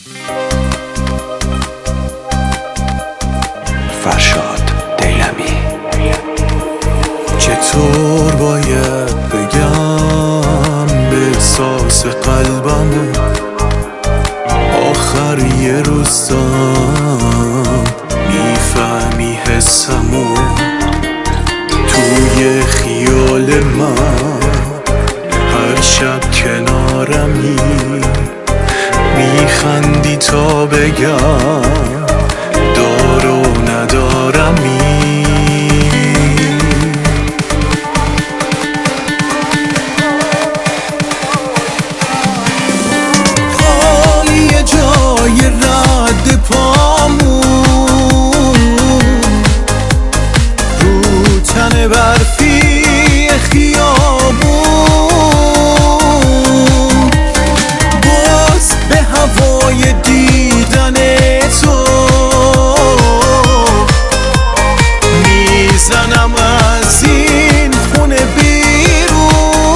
فرشاد دیلمی. چطور باید بگم به احساس قلبمو آخر یه روزم میفهمی حسمو توی خیال من هر شب کنارمی میخندی تا بگم دارو ندارمی. خالی جای رد پامون رو تن برفی خیابون باز به هوای دیدن تو میزنم از این خونه بیرون.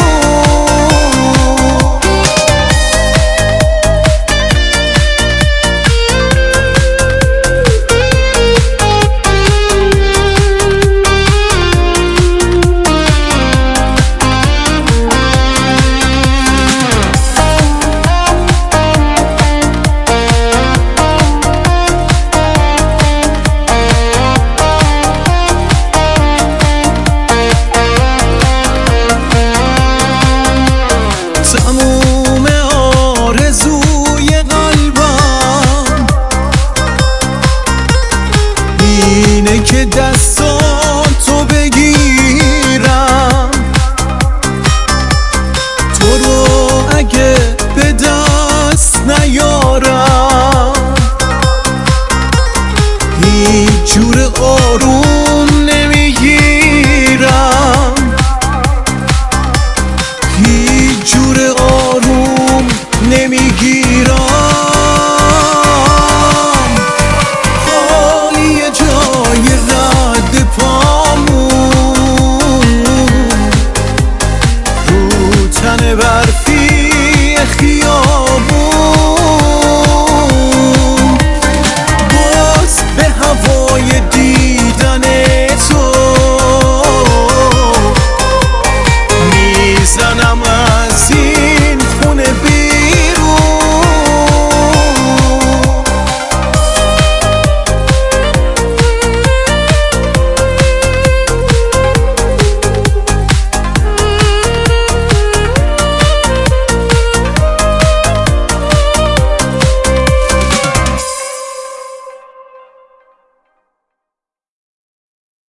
تموم آرزوی قلبم اینه که دستاتو بگیرم، تو رو اگه به دست نیارم هیچ جور آروم نمیگیرم، هیچ جور آروم نمیگیرم.